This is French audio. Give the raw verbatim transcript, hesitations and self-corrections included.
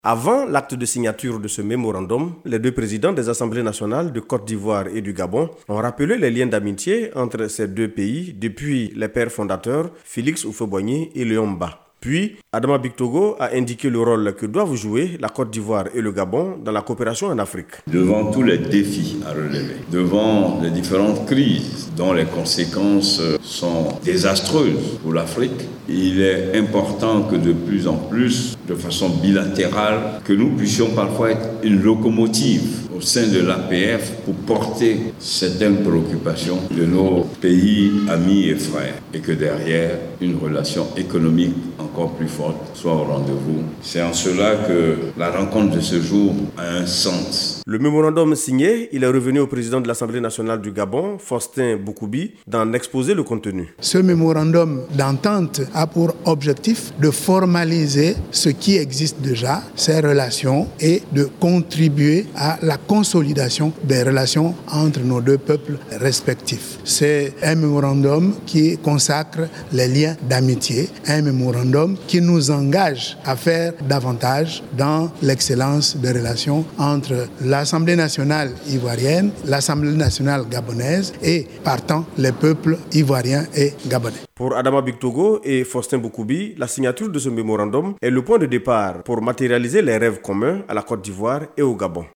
Avant l'acte de signature de ce mémorandum, les deux présidents des assemblées nationales de Côte d'Ivoire et du Gabon ont rappelé les liens d'amitié entre ces deux pays depuis les pères fondateurs Félix Houphouët-Boigny et Léon Mba. Puis, Adama Bictogo a indiqué le rôle que doivent jouer la Côte d'Ivoire et le Gabon dans la coopération en Afrique. Devant tous les défis à relever, devant les différentes crises dont les conséquences sont désastreuses pour l'Afrique, il est important que de plus en plus, de façon bilatérale, que nous puissions parfois être une locomotive au sein de l'A P F pour porter certaines préoccupations de nos pays amis et frères et que derrière, une relation économique encore plus forte soit au rendez-vous. C'est en cela que la rencontre de ce jour a un sens. Le mémorandum signé, il est revenu au président de l'Assemblée nationale du Gabon, Faustin Boukoubi, d'en exposer le contenu. Ce mémorandum d'entente a pour objectif de formaliser ce qui existe déjà, ces relations, et de contribuer à la consolidation des relations entre nos deux peuples respectifs. C'est un mémorandum qui consacre les liens d'amitié, un mémorandum qui nous engage à faire davantage dans l'excellence des relations entre l'Assemblée nationale ivoirienne, l'Assemblée nationale gabonaise et, partant, les peuples ivoiriens et gabonais. Pour Adama Bictogo et Faustin Boukoubi, la signature de ce mémorandum est le point de départ pour matérialiser les rêves communs à la Côte d'Ivoire et au Gabon.